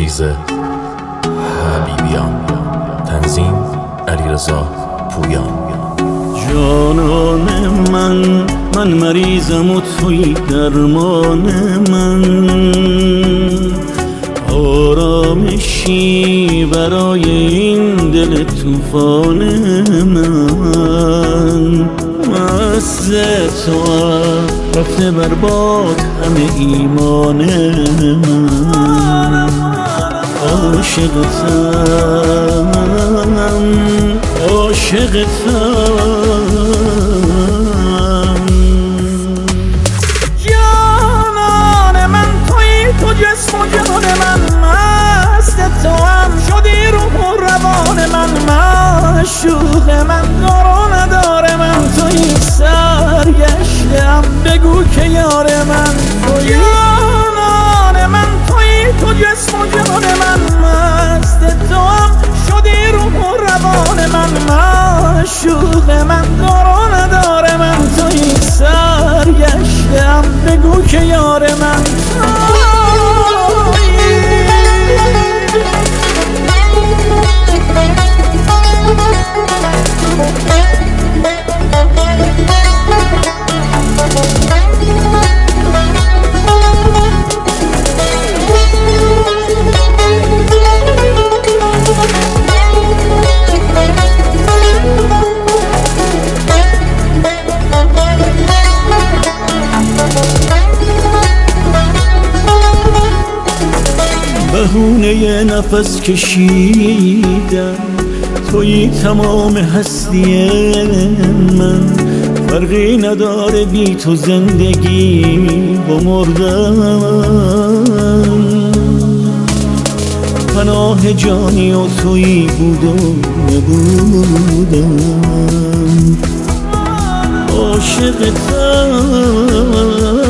عزیز حبیبیان. تنظیم علیرضا پویان. جانان من مریضم و توی درمان من، آرامشی برای این دل طوفان من. مست تو رفته برباد همه ایمان من. عاشقتم جانان من توی تو جسم و جان من، مست تو هم شدی روح و روان من. معشوق من دارو نداره من، توی سرگشتم بگو که یار من. جانان من توی تو جسم و جان من، مست تو هم شدی روح و روان من. معشوق من دارو نداره من، توی سرگشتم بگو که یار من. بهونه نفس کشیدم، توی تمام هستی من. فرقی نداره بی تو زندگی با مردن. پناه جانی و توی بود و نبودم. عاشقتم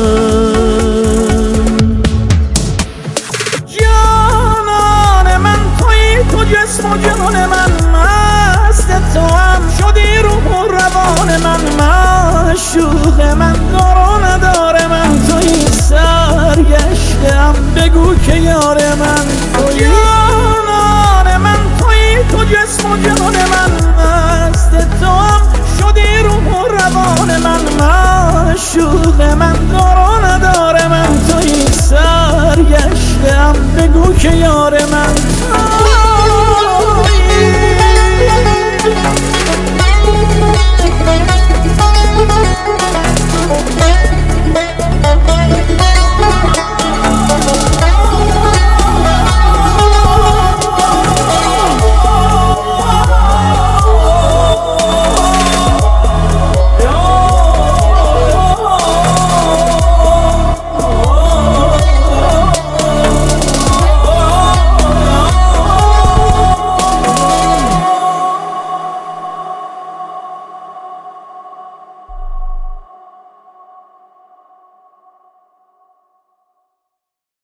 جسم و جان من، مست تو هم شدی روح و روان من. معشوق من دارو نداره من، توی سرگشتم بگو که یار من. جانان من توی تو جسم و جان من، مست تو هم شدی روح و روان من. معشوق من دارو نداره من، توی سرگشتم بگو که یار من.